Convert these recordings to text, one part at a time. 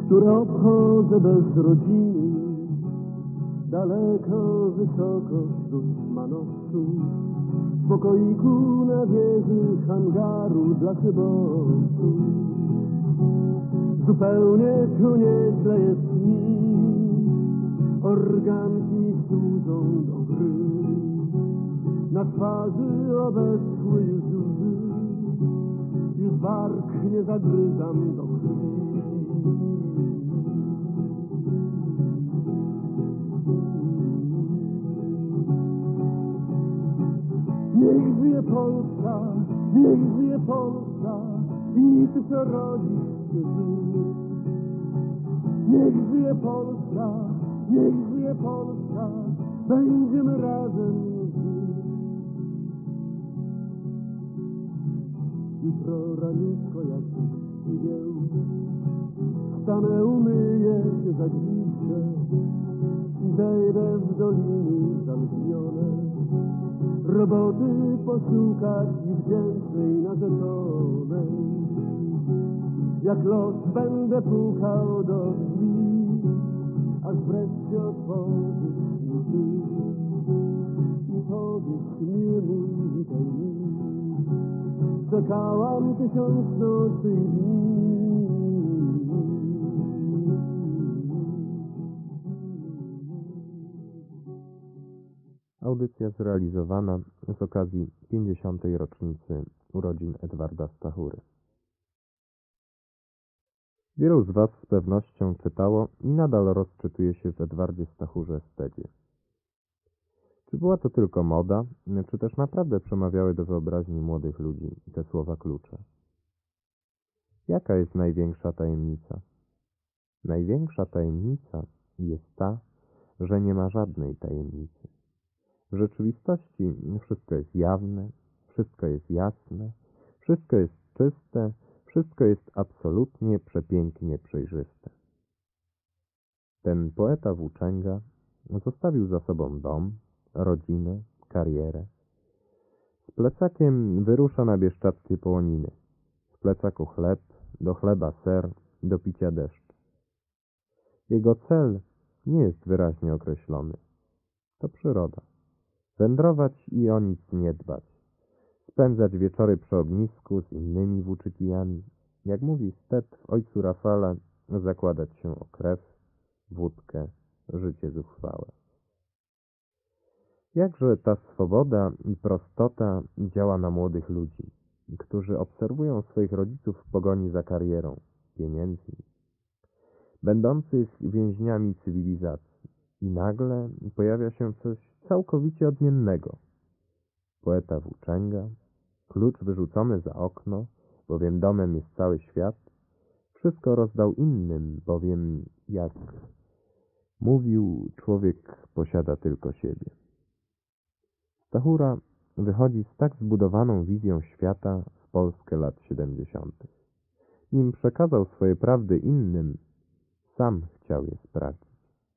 które obchodzę bez rodziny. Daleko, wysoko wśród manowców, w pokoiku na wieży hangaru dla szybowców. Zupełnie tu nieźle jest mi, organki mi służą do gry. Na twarzy obeschły już łzy, już bark nie zagryzam do krwi. Niech żyje Polska, niech żyje Polska i ty, co rodzisz się żyć. Niech żyje Polska, niech żyje Polska, będziemy razem żyć. Jutro raniutko jak przygieł, wstanę, umyję się za dziwkę i zejdę w doliny zaludnione. Roboty poszukać i wdzięcznej narzeczonej. Jak los będę pukał do drzwi, aż wreszcie otworzysz mi ty i powiesz, miły mój, witaj mi. Czekałam 1000 nocy i dni. Audycja zrealizowana z okazji 50. rocznicy urodzin Edwarda Stachury. Wielu z Was z pewnością czytało i nadal rozczytuje się w Edwardzie Stachurze estedzie. Czy była to tylko moda, czy też naprawdę przemawiały do wyobraźni młodych ludzi te słowa klucze? Jaka jest największa tajemnica? Największa tajemnica jest ta, że nie ma żadnej tajemnicy. W rzeczywistości wszystko jest jawne, wszystko jest jasne, wszystko jest czyste, wszystko jest absolutnie, przepięknie przejrzyste. Ten poeta włóczęga zostawił za sobą dom, rodzinę, karierę. Z plecakiem wyrusza na bieszczadzkie połoniny. W plecaku chleb, do chleba ser, do picia deszcz. Jego cel nie jest wyraźnie określony. To przyroda. Wędrować i o nic nie dbać. Spędzać wieczory przy ognisku z innymi włóczykijami. Jak mówi Stet w Ojcu Rafale, zakładać się o krew, wódkę, życie zuchwałe. Jakże ta swoboda i prostota działa na młodych ludzi, którzy obserwują swoich rodziców w pogoni za karierą, pieniędzmi, będących więźniami cywilizacji. I nagle pojawia się coś całkowicie odmiennego. Poeta włóczęga, klucz wyrzucony za okno, bowiem domem jest cały świat, wszystko rozdał innym, bowiem, jak mówił, człowiek posiada tylko siebie. Stachura wychodzi z tak zbudowaną wizją świata w Polskę lat 70. Nim przekazał swoje prawdy innym, sam chciał je sprawdzić.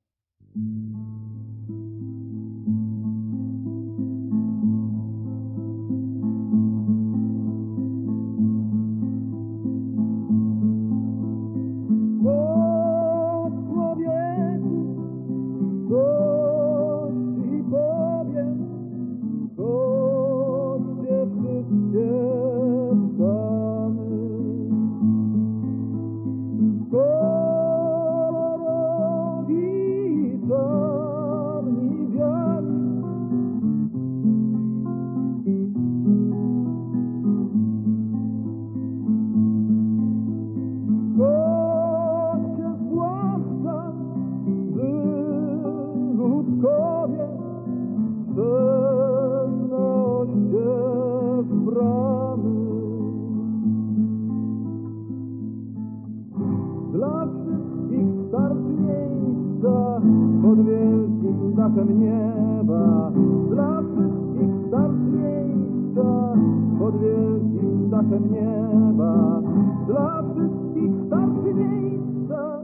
Dla wszystkich starczy miejsca pod wielkim dachem nieba. Dla wszystkich starczy miejsca pod wielkim dachem nieba. Dla wszystkich starczy miejsca.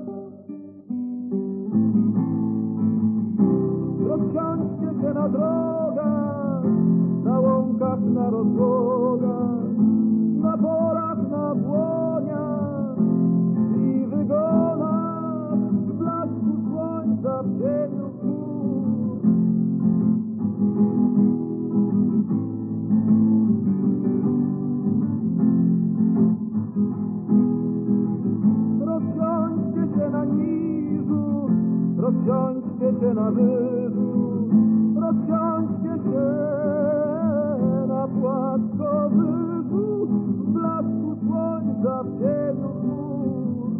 Rozsiądźcie się na drogach, na łąkach, na rozłogach, na polach, na błoniach i wygonach. cieniu chmur. Rozsiądźcie się na niżu, rozsiądźcie się na wyżu, rozsiądźcie się na płaskowyżu, w blasku słońca, w cieniu chmur.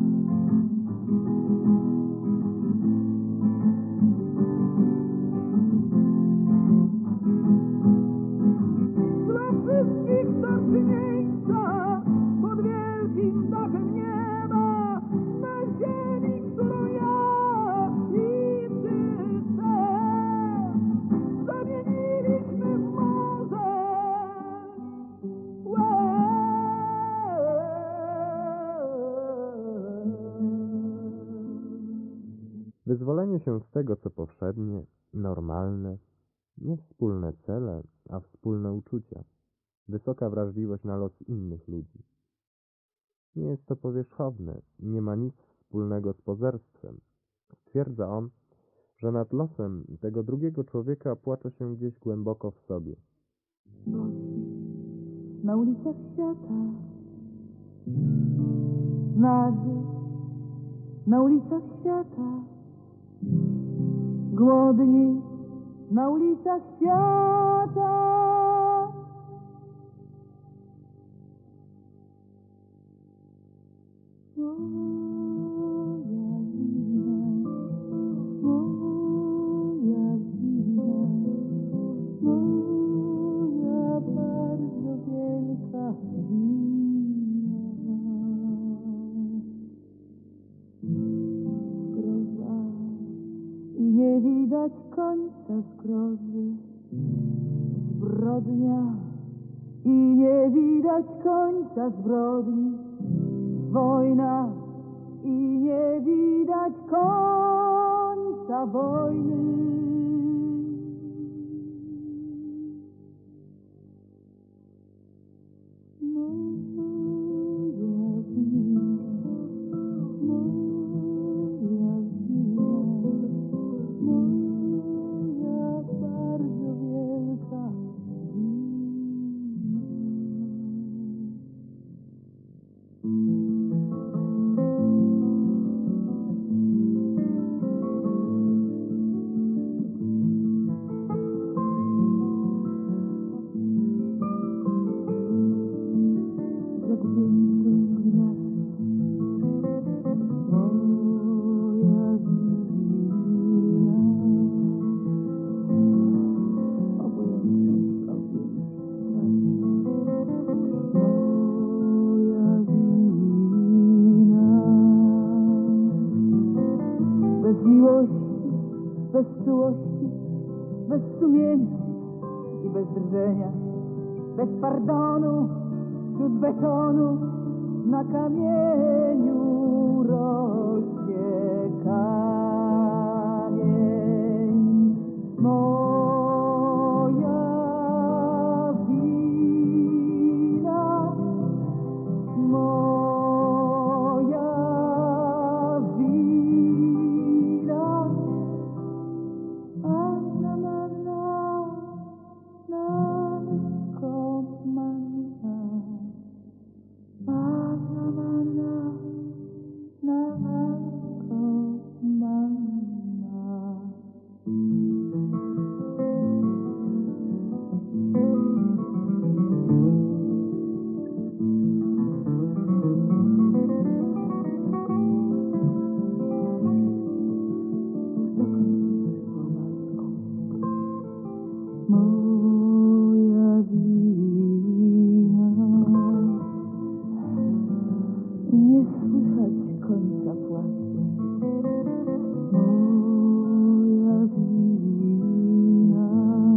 Dla wszystkich starczy miejsca pod wielkim dachem nieba, na ziemi, którą ja i ty chcesz, zamieniliśmy w morze. Wyzwolenie się z tego, co powszednie, normalne, nie wspólne cele, a wspólne uczucia, wysoka wrażliwość na los innych ludzi. Nie jest to powierzchowne, nie ma nic wspólnego z pozerstwem. Stwierdza on, że nad losem tego drugiego człowieka płacze się gdzieś głęboko w sobie. Na ulicach świata, nagi, na ulicach świata, głodni, na ulicach świata. Moja wina, moja bardzo wielka wina. Zgroza i nie widać końca zgrozy, zbrodnia i nie widać końca zbrodni, wojna i nie widać końca wojny. Moja wina, moja wina, moja bardzo wielka wina. Bez miłości, bez czułości, bez sumienia i bez drżenia, bez pardonu, wśród betonu, na kamieniu rośnie kamień. Moja wina, moja wina. Anna Manna, Narko Manna. Anna Manna, Narko Manna. Moja wina, nie słychać końca płaczu. Moja wina,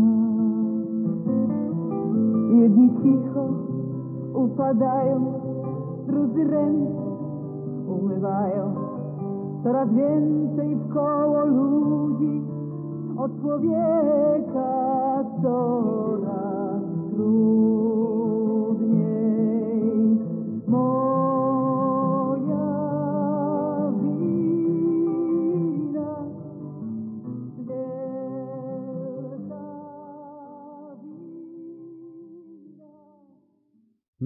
jedni cicho upadają, drudzy ręce umywają. Coraz więcej wkoło ludzi, od człowieka coraz trudniej. Moja wina,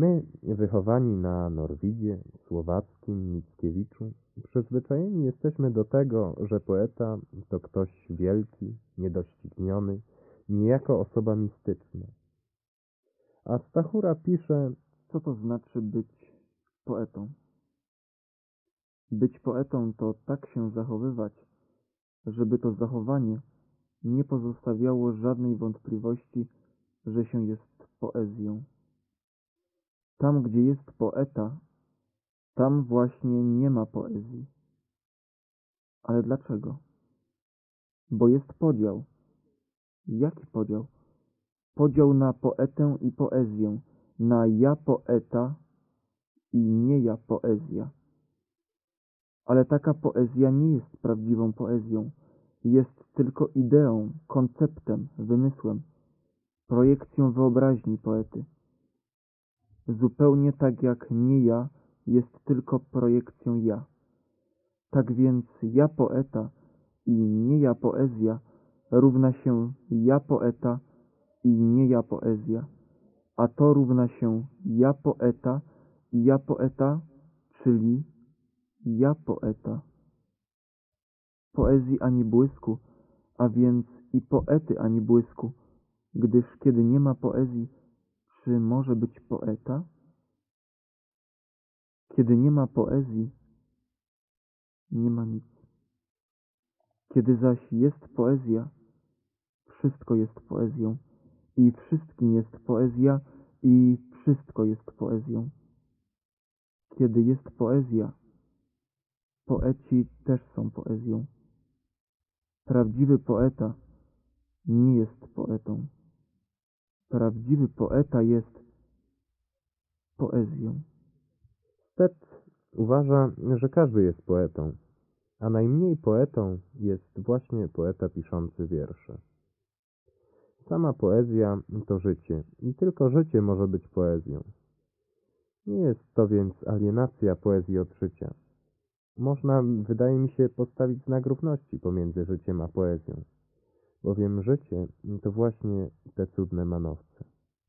My, wychowani na Norwidzie, Słowackim, Mickiewiczu, przyzwyczajeni jesteśmy do tego, że poeta to ktoś wielki, niedościgniony, niejako osoba mistyczna. A Stachura pisze, Co to znaczy być poetą? Być poetą to tak się zachowywać, żeby to zachowanie nie pozostawiało żadnej wątpliwości, że się jest poezją. Tam, gdzie jest poeta, tam właśnie nie ma poezji. Ale dlaczego? Bo jest podział. Jaki podział? Podział na poetę i poezję, na ja poeta i nie ja poezja. Ale taka poezja nie jest prawdziwą poezją. Jest tylko ideą, konceptem, wymysłem, projekcją wyobraźni poety. Zupełnie tak jak nie ja jest tylko projekcją ja. Tak więc ja poeta i nie ja poezja równa się ja poeta i nie ja poezja, a to równa się ja poeta i ja poeta, czyli ja poeta. Poezji ani błysku, a więc i poety ani błysku, gdyż kiedy nie ma poezji, czy może być poeta? Kiedy nie ma poezji, nie ma nic. Kiedy zaś jest poezja, wszystko jest poezją i wszystkim jest poezja i wszystko jest poezją. Kiedy jest poezja, poeci też są poezją. Prawdziwy poeta nie jest poetą. Prawdziwy poeta jest poezją. Stet uważa, że każdy jest poetą, a najmniej poetą jest właśnie poeta piszący wiersze. Sama poezja to życie i tylko życie może być poezją. Nie jest to więc alienacja poezji od życia. Można, wydaje mi się, postawić znak równości pomiędzy życiem a poezją, bowiem życie to właśnie te cudne manowce.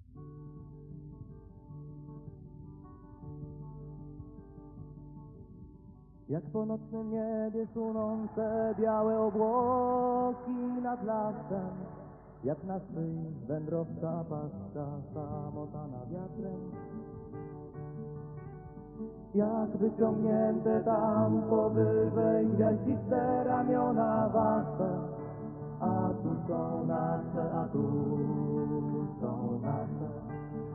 Jak po nocnym niebie sunące białe obłoki nad lasem, jak na szyi wędrowca paska samotana wiatrem. Jak wyciągnięte tam powyżej gwiaździste ramiona wasze, a tu są nasze, a tu są nasze.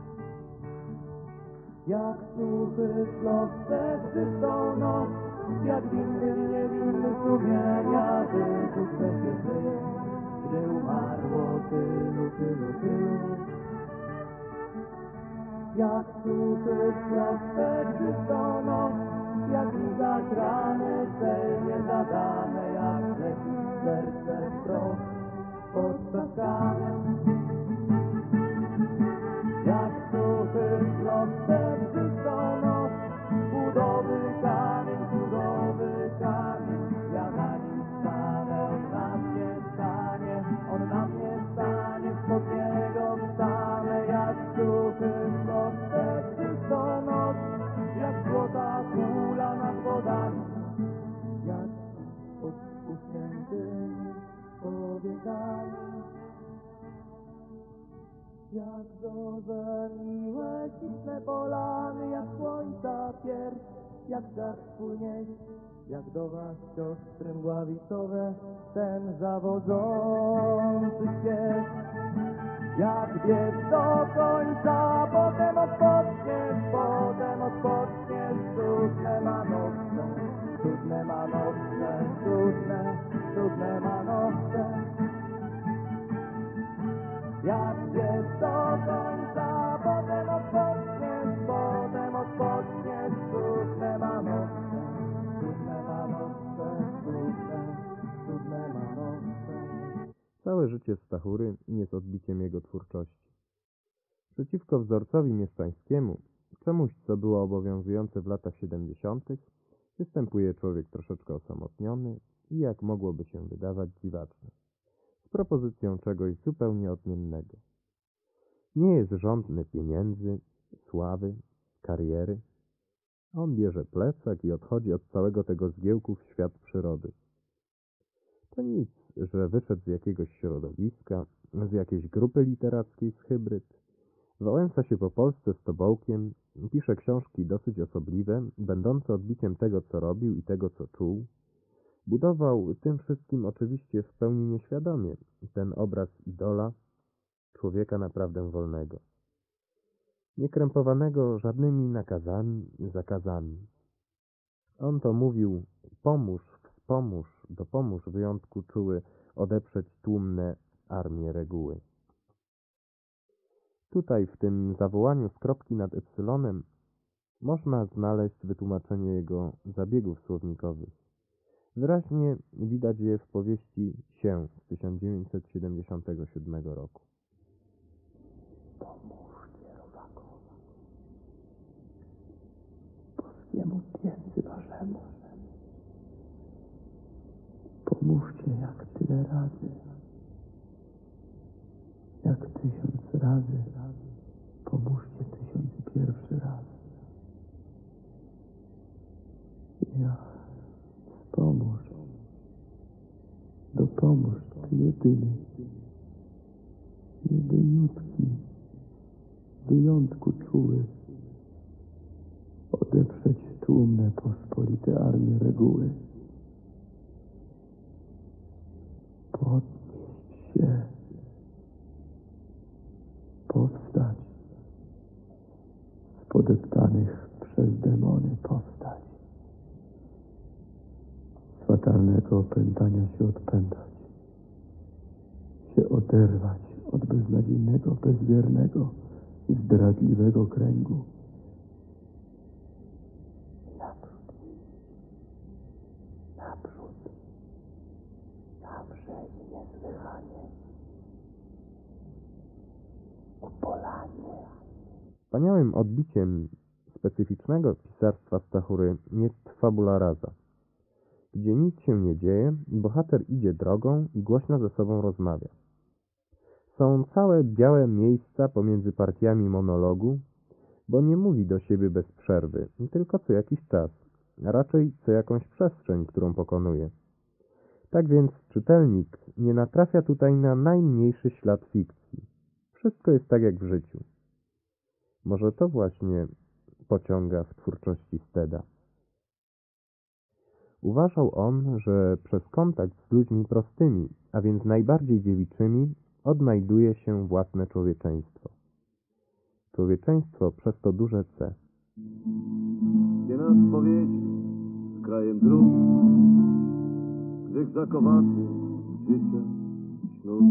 Jak suchy szlok przez czystą noc, jak winny i niewinny sumienia, wybuchne się żyje, gdy umarło tylu, tylu, tylu. Jak suchy szlok przez czystą noc, jak widać rany tej niezadane, jak leci serce wprost pod czasami. Jak suchy szlok przez czystą noc, budowy kamień, ja na nim stanę, on na mnie stanie, on na mnie stanie, spod niego wstanę. Jak suchy szlok przez czystą noc, jak złota kula nad wodami, jak pod uśniętymi powiekami. Jak zorze miłe, śliczne polany, jak słońca pierś, jak czas płynie, jak do was siostry mgławicowe, ten zawodzący śpiew. Jak bieg do końca, potem odpoczniesz, cudne manowce, cudne manowce, cudne manowce. Jak bieg do końca, potem odpoczniesz, cudne manowce, cudne manowce. Całe życie Stachury jest odbiciem jego twórczości. Przeciwko wzorcowi mieszczańskiemu, czemuś, co było obowiązujące w latach 70., występuje człowiek troszeczkę osamotniony i, jak mogłoby się wydawać, dziwaczny, z propozycją czegoś zupełnie odmiennego. Nie jest żądny pieniędzy, sławy, kariery. On bierze plecak i odchodzi od całego tego zgiełku w świat przyrody. To nic, że wyszedł z jakiegoś środowiska, z jakiejś grupy literackiej, z hybryd. Wałęsa się po Polsce z tobołkiem, pisze książki dosyć osobliwe, będące odbiciem tego, co robił i tego, co czuł. Budował tym wszystkim oczywiście w pełni nieświadomie ten obraz idola, człowieka naprawdę wolnego, niekrępowanego żadnymi nakazami, zakazami. On to mówił: pomóż, wspomóż, dopomóż wyjątku czuły odeprzeć tłumne armie reguły. Tutaj w tym zawołaniu z kropki nad epsylonem można znaleźć wytłumaczenie jego zabiegów słownikowych. Wyraźnie widać je w powieści Się z 1977 roku. Pomóżcie robakowi, polskiemu piecy waszemu. Pomóżcie jak tyle razy, jak 1000 razy. Pomóżcie 1001 raz. Ja, wspomóż, dopomóż Ty jedyny, jedyniutki, wyjątku czuły, odeprzeć tłumne pospolite armie reguły. Podnieść się, powstać, z podeptanych przez demony powstać, z fatalnego opętania się odpętać, się oderwać od beznadziejnego, bezwiernego, zdradliwego kręgu. Naprzód, naprzód, zawsze i niesłychanie, ku Polanie. Wspaniałym odbiciem specyficznego pisarstwa Stachury jest fabula rasa, gdzie nic się nie dzieje, bohater idzie drogą i głośno ze sobą rozmawia. Są całe białe miejsca pomiędzy partiami monologu, bo nie mówi do siebie bez przerwy, tylko co jakiś czas, a raczej co jakąś przestrzeń, którą pokonuje. Tak więc czytelnik nie natrafia tutaj na najmniejszy ślad fikcji. Wszystko jest tak jak w życiu. Może to właśnie pociąga w twórczości Steda. Uważał on, że przez kontakt z ludźmi prostymi, a więc najbardziej dziewiczymi, odnajduje się własne człowieczeństwo. Człowieczeństwo przez to duże C. Gdzie nas powiedzie z krajem dróg, gdy zakowaty życia ślub.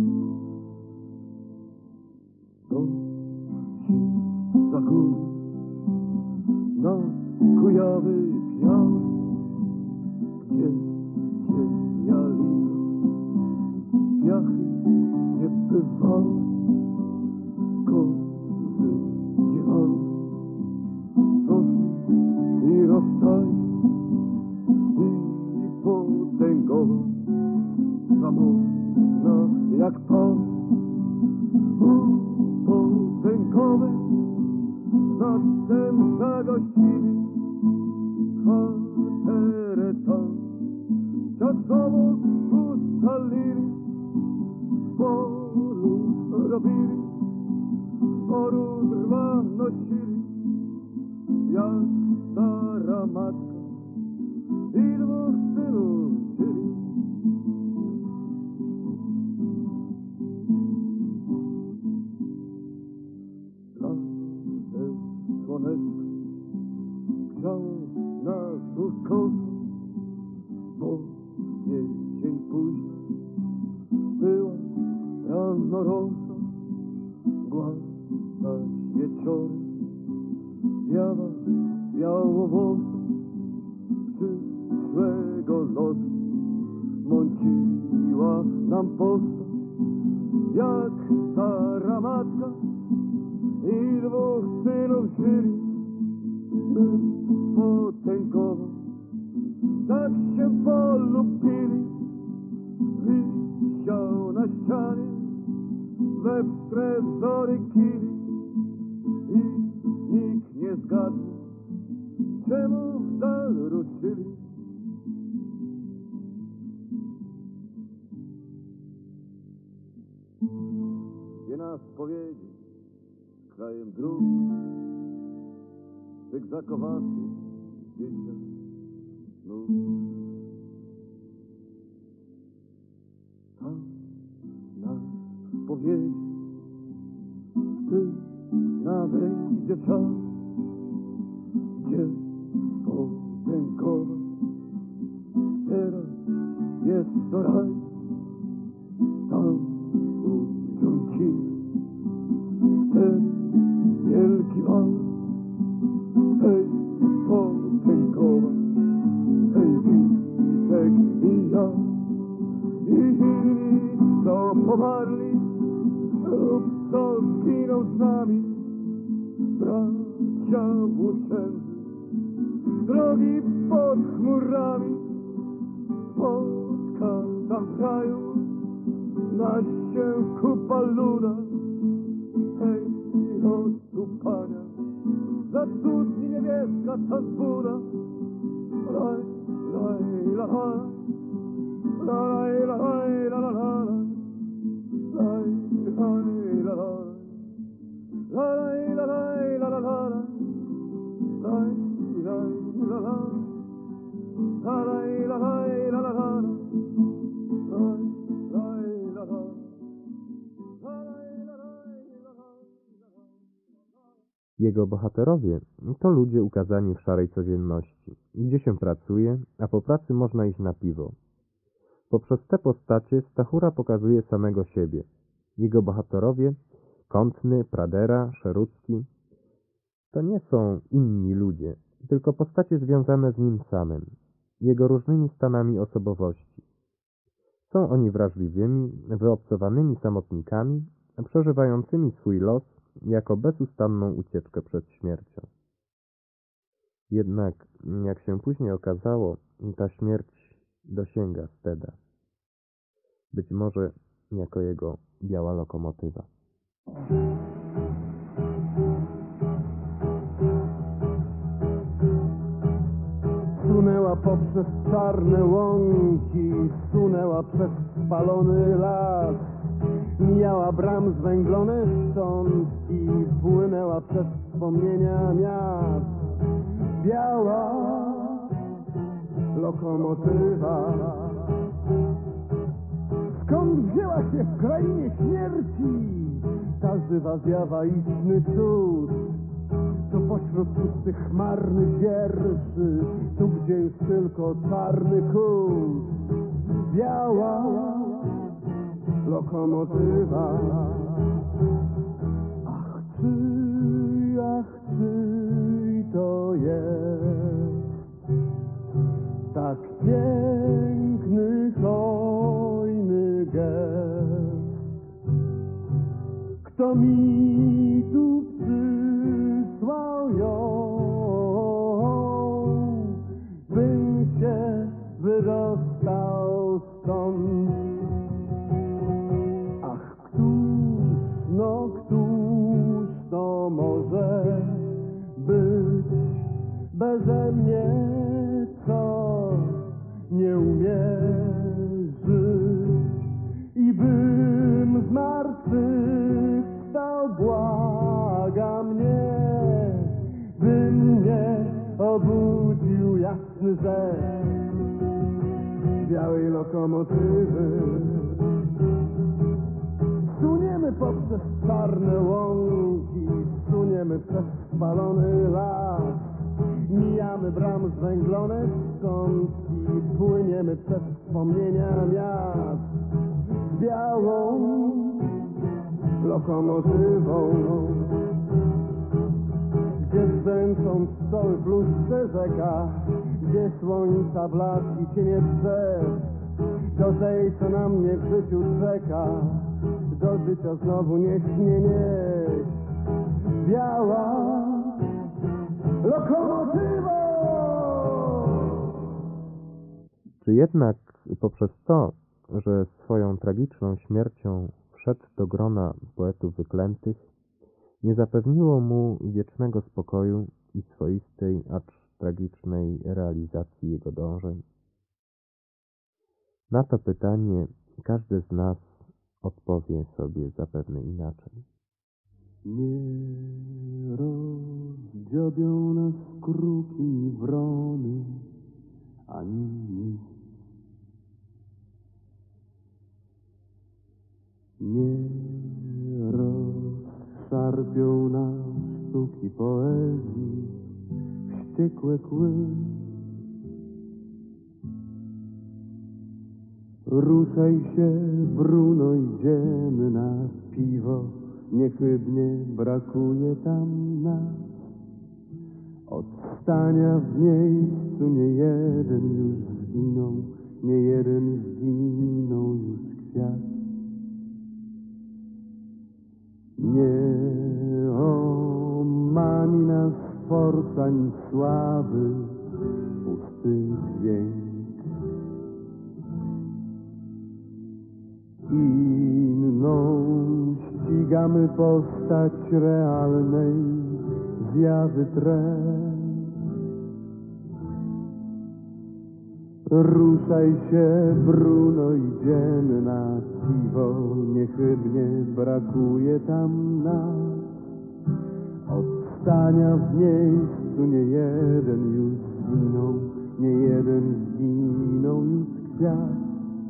To ci za gór, na Kujawy piał, gdzie cienia lito, piachy nie bywały, kozy dziewały, rosły i rozstały i potęgowo, samotna jak pan, potęgowy, zastępca gościny, kwaterę tam, czasowo ustalili, w polu robili, sporu drwa nosili, jak stara matka i 2 synów żyli. Lasem słoneczko grzało nas uskoso, bo jesień późna była rano rosa, głaszać wieczorem zjawa białowłosa, przyszłego lotu mąciła nam postać, jak stara matka i 2 synów żyli, by potęgowo tak się polubili. Wisiał na ścianie we wstre zory kili i nikt nie zgadł. nas powiedzieć z krajem dróg, zygzakowatych dzieciach snów. Tam nas powiedzieć, gdy nadejdzie czas, gdzie podziękować. Teraz jest to raj, tam ujrzą ci ten wielki wal. Hej, podziękować, hej, Witek i ja, i inni, co pomarli lub co zginął z nami, bracia włóczędzy, drogi pod chmurami, spotka tam w raju, na ścięku paluda. Hej, odstupania, za studni niebieska ta zbuda. Laj, laj, la, la, laj, laj, la, la, la, laj, laj, la, la, laj, laj, la, la, la, laj, laj, la, la. Jego bohaterowie to ludzie ukazani w szarej codzienności, gdzie się pracuje, a po pracy można iść na piwo. Poprzez te postacie Stachura pokazuje samego siebie. Jego bohaterowie, Kątny, Pradera, Szerucki, to nie są inni ludzie, tylko postacie związane z nim samym, jego różnymi stanami osobowości. Są oni wrażliwymi, wyobcowanymi samotnikami, przeżywającymi swój los jako bezustanną ucieczkę przed śmiercią. Jednak, jak się później okazało, ta śmierć dosięga Steda. Być może jako jego biała lokomotywa. Sunęła poprzez czarne łąki, sunęła przez spalony las, mijała bram zwęglone szczątki, płynęła przez wspomnienia miast. Biała lokomotywa, skąd wzięła się w krainie śmierci ta żywa zjawa, istny cud? Tu pośród pustych chmarnych wierszy, tu gdzie już tylko czarny kurz. Biała lokomotywa. Ach, czyj to jest tak piękny, hojny gest? Kto mi tu przysłał ją, bym się wydostał stąd? Ach, któż to może być beze mnie, co nie umie żyć? I bym z martwych wstał, błaga mnie, by mnie obudził jasny zet białej lokomotywy. Suniemy poprzez czarne łąki, suniemy przez spalony las, mijamy bram zwęglone szczątki, płyniemy przez wspomnienia miast. Z białą lokomotywą, gdzie zdęcą pszczoły w lustrze rzeka, gdzie słońca blask i cienie drzew, do tej, co na mnie w życiu czeka, do życia znowu nie śmie nieść. Biała lokomotywa. Czy jednak poprzez to, że swoją tragiczną śmiercią wszedł do grona poetów wyklętych, nie zapewniło mu wiecznego spokoju i swoistej, acz tragicznej realizacji jego dążeń? Na to pytanie każdy z nas odpowie sobie zapewne inaczej. Nie rozdziobią nas kruki ni wrony, ani nic. Nie rozszarpią nas sztuki poezji, wściekłe kły. Ruszaj się, Bruno, idziemy na piwo, niechybnie brakuje tam nas. Od stania w miejscu nie jeden już zginął, nie jeden zginął już kwiat. Nie omani nas forsa ani sławy, pusty dźwięk. Inną ścigamy postać realnej zjawy trend. Ruszaj się, Bruno, idziemy na piwo, niechybnie brakuje tam nas. Od stania w miejscu nie jeden już zginął, nie jeden zginął już kwiat.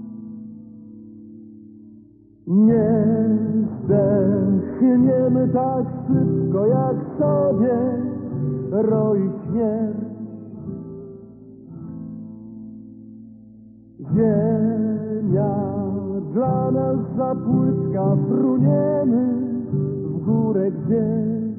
Nie zdechniemy tak szybko, jak sobie roi śmierć. Ziemia dla nas za płytka, fruniemy w górę gdzieś.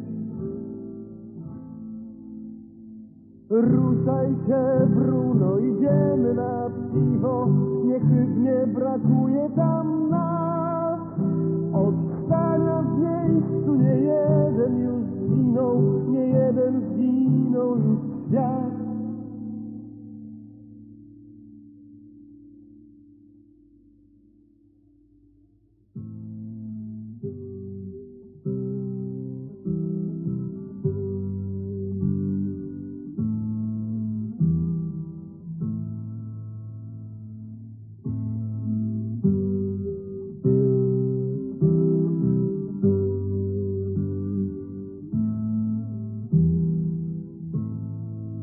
Ruszaj się, Bruno, idziemy na piwo, niechybnie brakuje tam nas. Od stania w miejscu nie jeden już zginął, nie jeden zginął już świat.